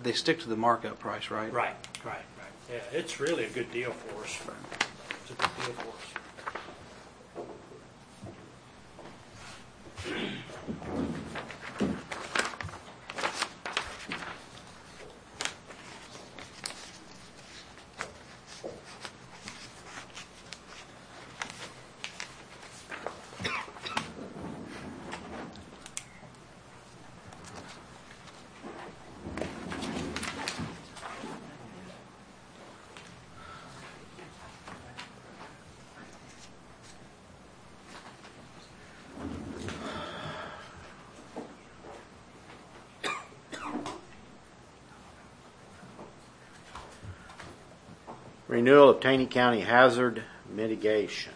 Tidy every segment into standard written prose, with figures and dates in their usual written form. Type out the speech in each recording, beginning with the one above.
they stick to the markup price, right? Right. Yeah, it's really a good deal for us. It's a good deal for us. Renewal of Taney County hazard mitigation.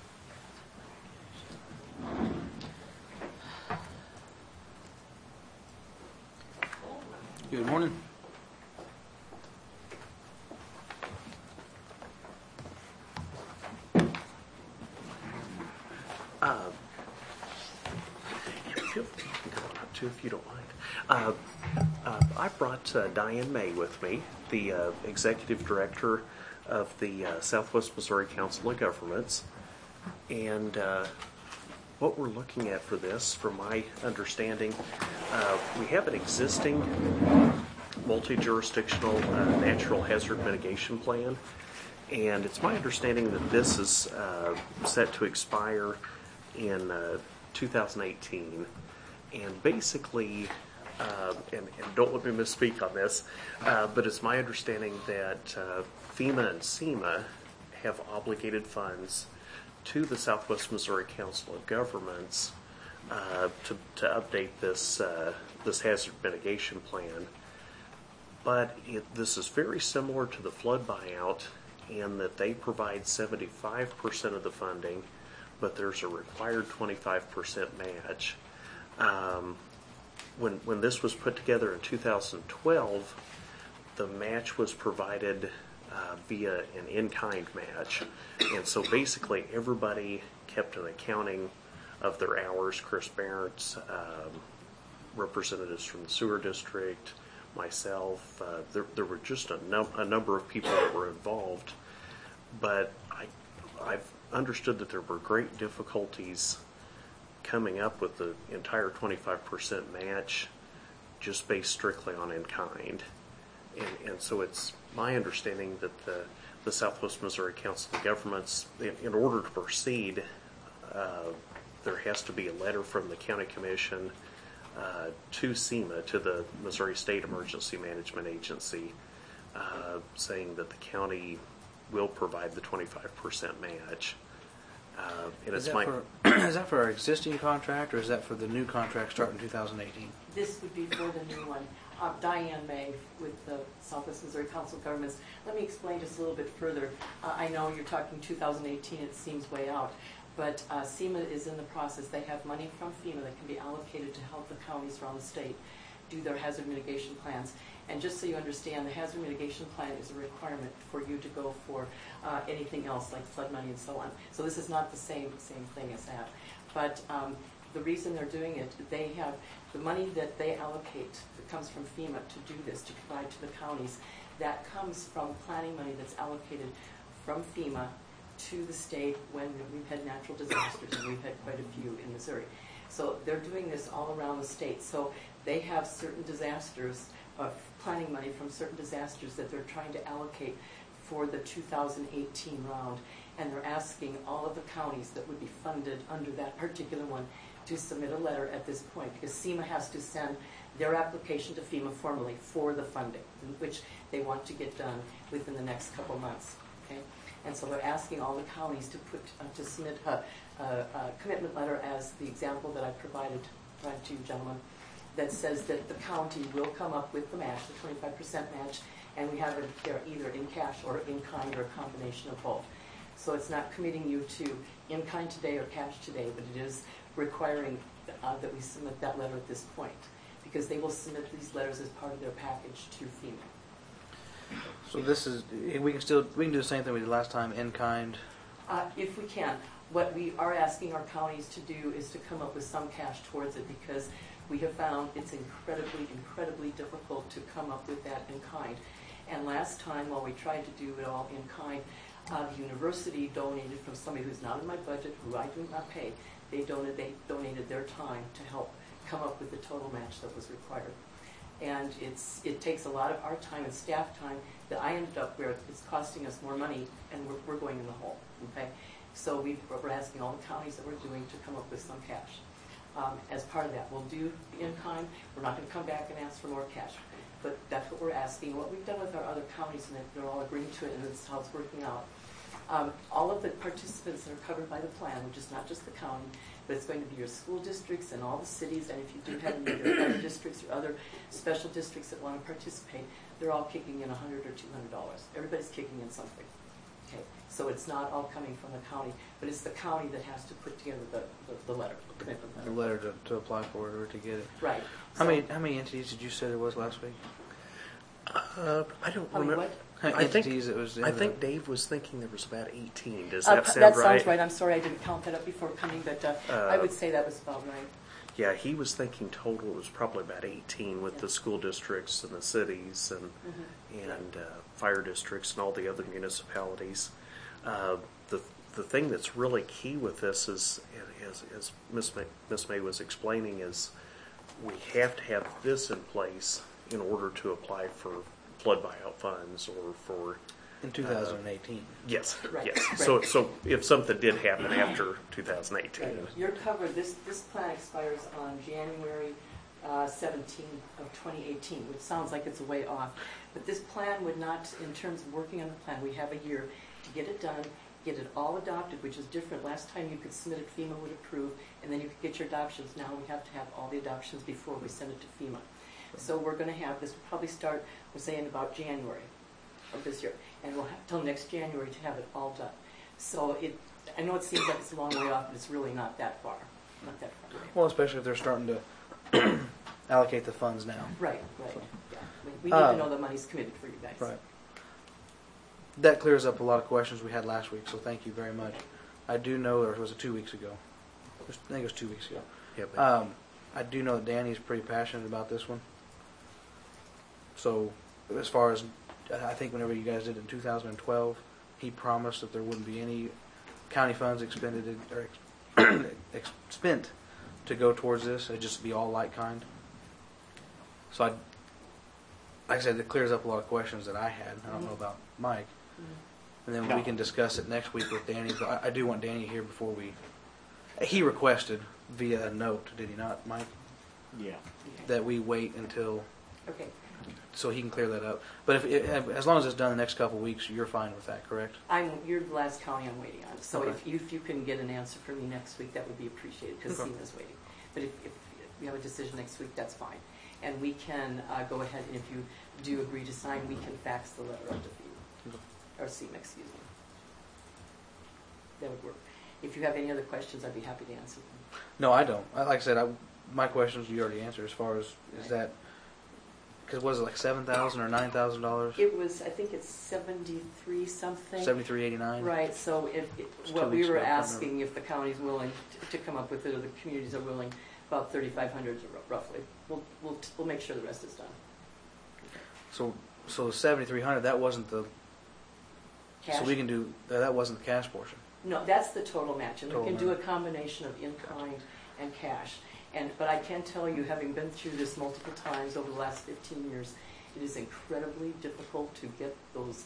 Good morning. If you don't mind. I brought Diane May with me, the Executive Director of the Southwest Missouri Council of Governments. And what we're looking at for this, from my understanding, we have an existing multi-jurisdictional natural hazard mitigation plan. And it's my understanding that this is set to expire in 2018. And basically, and don't let me misspeak on this, but it's my understanding that FEMA and SEMA have obligated funds to the Southwest Missouri Council of Governments to update this hazard mitigation plan. But this is very similar to the flood buyout in that they provide 75% of the funding, but there's a required 25% match. When this was put together in 2012, the match was provided via an in-kind match. And so basically everybody kept an accounting of their hours. Chris Barrett, representatives from the sewer district, myself, there were just a number of people that were involved. But I've understood that there were great difficulties coming up with the entire 25% match just based strictly on in-kind. And so it's my understanding that the Southwest Missouri Council of Governments, in order to proceed, there has to be a letter from the county commission to SEMA, to the Missouri State Emergency Management Agency, saying that the county will provide the 25% match. And Is it's that for our existing contract, or is that for the new contract starting 2018? This would be for the new one. Diane May with the Southwest Missouri Council of Governments. Let me explain just a little bit further. I know you're talking 2018, it seems way out, but SEMA is in the process. They have money from FEMA that can be allocated to help the counties around the state do their hazard mitigation plans. And just so you understand, the hazard mitigation plan is a requirement for you to go for anything else like flood money and so on. So this is not the same thing as that. But the reason they're doing it, they have the money that they allocate that comes from FEMA to do this, to provide to the counties. That comes from planning money that's allocated from FEMA to the state when we've had natural disasters, and we've had quite a few in Missouri. So they're doing this all around the state. So they have certain disasters, planning money from certain disasters that they're trying to allocate for the 2018 round. And they're asking all of the counties that would be funded under that particular one to submit a letter at this point, because SEMA has to send their application to FEMA formally for the funding, which they want to get done within the next couple months. Okay? And so they're asking all the counties to submit a commitment letter, as the example that I provided to you gentlemen, that says that the county will come up with the match, the 25% match, and we have it there either in cash or in kind or a combination of both. So it's not committing you to in kind today or cash today, but it is requiring that we submit that letter at this point, because they will submit these letters as part of their package to FEMA. So this is, we can do the same thing we did last time, in kind. If we can. What we are asking our counties to do is to come up with some cash towards it, because We have found it's incredibly difficult to come up with that in kind. And last time, while we tried to do it all in kind, the university donated from somebody who's not in my budget, who I do not pay. They donated their time to help come up with the total match that was required. And it takes a lot of our time and staff time that I ended up where it's costing us more money, and we're going in the hole. Okay, so we're asking all the counties that we're doing to come up with some cash. As part of that, we'll do the in-kind. We're not going to come back and ask for more cash, but that's what we're asking. What we've done with our other counties, and they're all agreeing to it, and this is how it's working out. All of the participants that are covered by the plan, which is not just the county, but it's going to be your school districts and all the cities, and if you do have any other districts or other special districts that want to participate, they're all kicking in $100 or $200. Everybody's kicking in something. Okay, so it's not all coming from the county, but it's the county that has to put together the letter, the commitment The letter. letter to apply for it or to get it. Right. How many entities did you say there was last week? I don't How many remember. what? How many entities it was in I the- think Dave was thinking there was about 18. Does that sound That right? sounds right. I'm sorry I didn't count that up before coming, but I would say that was about right. Yeah, he was thinking total was probably about 18 with the school districts and the cities and fire districts and all the other municipalities. The thing that's really key with this is, as Miss May was explaining, is we have to have this in place in order to apply for flood buyout funds or for in 2018. yes, Right, yes. right. So if something did happen after 2018, Right. You're covered. This plan expires on January 17th of 2018, which sounds like it's a way off. But this plan would not, in terms of working on the plan, we have a year to get it done, get it all adopted, which is different. Last time you could submit it, FEMA would approve, and then you could get your adoptions. Now we have to have all the adoptions before we send it to FEMA. So we're going to have this, we'll probably start, we're saying about January of this year, and we'll have till next January to have it all done. So I know it seems like it's a long way off, but it's really not that far. Not that far away. Well, especially if they're starting to allocate the funds now. Right. Yeah. We need to know the money's committed for you guys. Right. That clears up a lot of questions we had last week, so thank you very much. I do know, or was it 2 weeks ago? I think it was 2 weeks ago. yeah, but I do know that Danny's pretty passionate about this one. So, as far as, I think whenever you guys did it in 2012, he promised that there wouldn't be any county funds expended or spent to go towards this. It'd just be all like kind. So, like I said, it clears up a lot of questions that I had. I don't know about Mike. And then we can discuss it next week with Danny. But I do want Danny here before we. He requested via a note, did he not, Mike, Yeah. that we wait until Okay. so he can clear that up. But as long as it's done the next couple of weeks, you're fine with that, correct? You're the last county I'm waiting on. So Okay. if you can get an answer for me next week, that would be appreciated because Okay. SEMA's waiting. But if we have a decision next week, that's fine. And we can go ahead, and if you do agree to sign, we can fax the letter up to FEMA, or SEMA, excuse me. That would work. If you have any other questions, I'd be happy to answer them. No, I don't. Like I said, my questions you already answered. As far as is that because was it like $7,000 or $9,000? It was, I think it's 73 something. $73.89. Right, so It's what 2 we weeks were ago, I remember. asking, if the county's willing to come up with it, or the communities are willing, about 3,500 roughly. We'll make sure the rest is done. So 7,300. That wasn't the. Cash? So we can do that. Wasn't the cash portion. No, that's the total match, and we Total can do a match. combination of in-kind and cash. But I can tell you, having been through this multiple times over the last 15 years, it is incredibly difficult to get those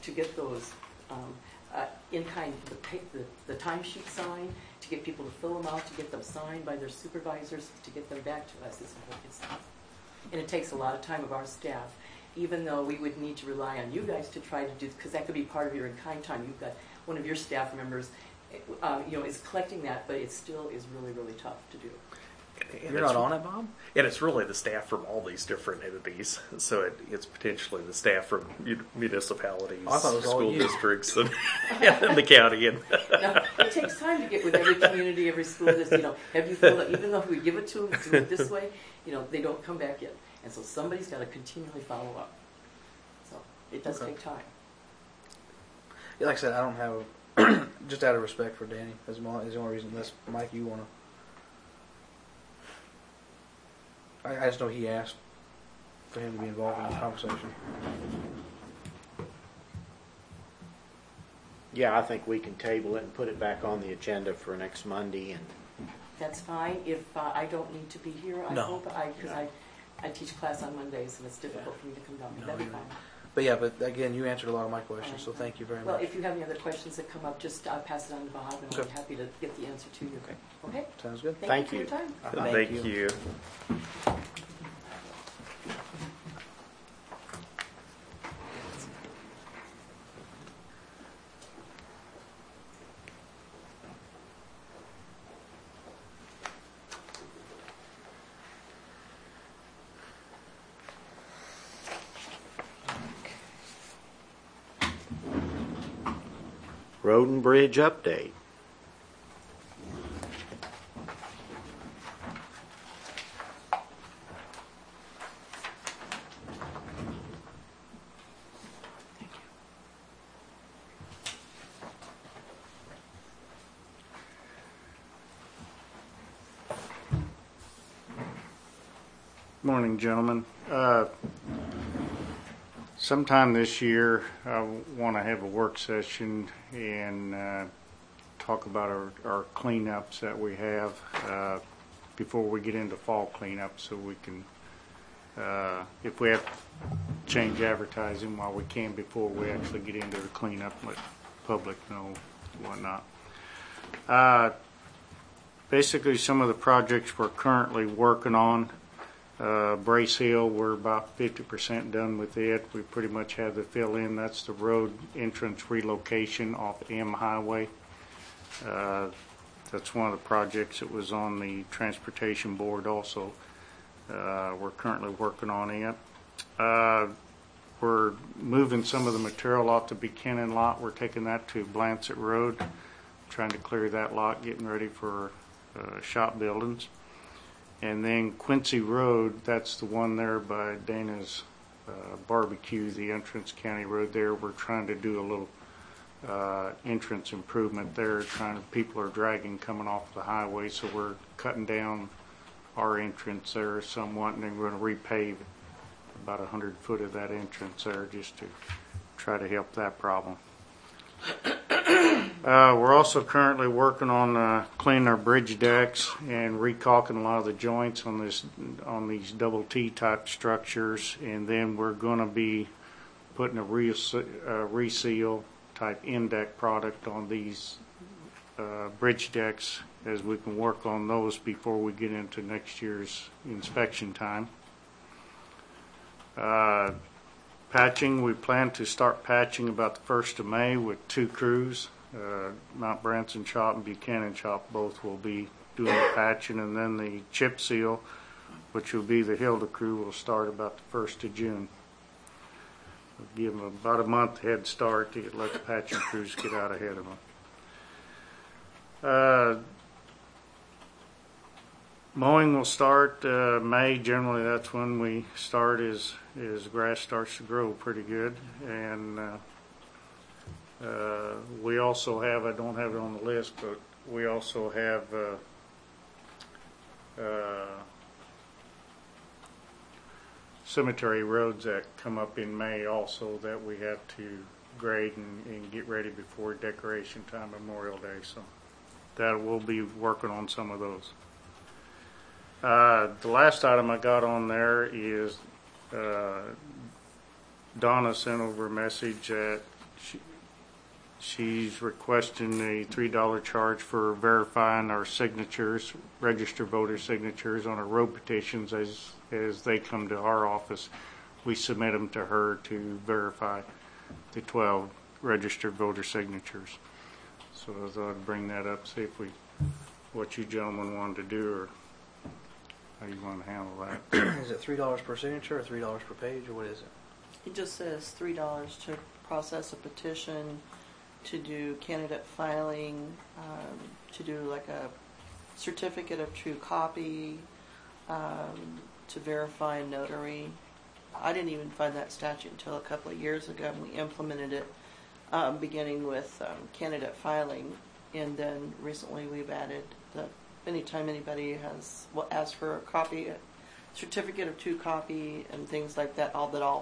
in-kind, the timesheet signed, to get people to fill them out, to get them signed by their supervisors, to get them back to us. And it takes a lot of time of our staff, even though we would need to rely on you guys to try to do, because that could be part of your in-kind time. You've got one of your staff members, is collecting that, but it still is really, really tough to do. and You're not on it, Bob? And it's really the staff from all these different entities. So it's potentially the staff from municipalities, I thought it was all school you. districts, and the county. And Now, it takes time to get with every community, every school. Have you filled out? Even though we give it to them, do it this way, they don't come back in, and so somebody's got to continually follow up. So it does Okay. take time. Yeah, like I said, I don't have. Just out of respect for Danny, is the only reason. Unless Mike, you want to. I just know he asked for him to be involved in this conversation. Yeah, I think we can table it and put it back on the agenda for next Monday. And That's fine. If I don't need to be here, I No. hope, because I teach class on Mondays and it's difficult for me to come down. No, That'd be you're fine. But yeah, but again, you answered a lot of my questions, so thank you very Well, much. if you have any other questions that come up, just pass it on to Bob, and I'll be Okay. happy to get the answer to you. Okay. Okay? Sounds good. Thank Thank you for your time. Thank you. road and bridge update. Morning, gentlemen. Sometime this year, I want to have a work session and talk about our cleanups that we have before we get into fall cleanup, so we can, if we have to change advertising while we can before we actually get into the cleanup, let the public know whatnot. Basically, some of the projects we're currently working on. Brace Hill, we're about 50% done with it. We pretty much have the fill in. That's the road entrance relocation off M Highway. That's one of the projects that was on the transportation board also. We're currently working on it. We're moving some of the material off the Buchanan lot. We're taking that to Blancett Road, trying to clear that lot, getting ready for shop buildings. And then Quincy Road, that's the one there by Dana's Barbecue, the entrance county road there. We're trying to do a little entrance improvement there. People are dragging coming off the highway, so we're cutting down our entrance there somewhat, and then we're going to repave about 100 foot of that entrance there just to try to help that problem. We're also currently working on cleaning our bridge decks and recaulking a lot of the joints on these double T type structures, and then we're going to be putting a reseal type end deck product on these bridge decks, as we can work on those before we get into next year's inspection time. Patching, we plan to start patching about the 1st of May with 2 crews. Mount Branson Shop and Buchanan Shop both will be doing the patching, and then the chip seal, which will be the Hilda crew, will start about the 1st of June. We'll give them about a month head start to let the patching crews get out ahead of them. Mowing will start May. Generally, that's when we start. As grass starts to grow pretty good, and we also have, I don't have it on the list, but we also have cemetery roads that come up in May also that we have to grade and get ready before decoration time, Memorial Day. So that we'll be working on some of those. The last item I got on there is Donna sent over a message that she's requesting a $3 charge for verifying our signatures, registered voter signatures on our road petitions as they come to our office. We submit them to her to verify the 12 registered voter signatures. So I thought I'd bring that up, see what you gentlemen wanted to do, or how you want to handle that. Is it $3 per signature or $3 per page, or what is it? It just says $3 to process a petition, to do candidate filing, to do like a certificate of true copy, to verify a notary. I didn't even find that statute until a couple of years ago, and we implemented it beginning with candidate filing, and then recently we've added the anytime anybody will ask for a copy, certificate of true copy and things like that, all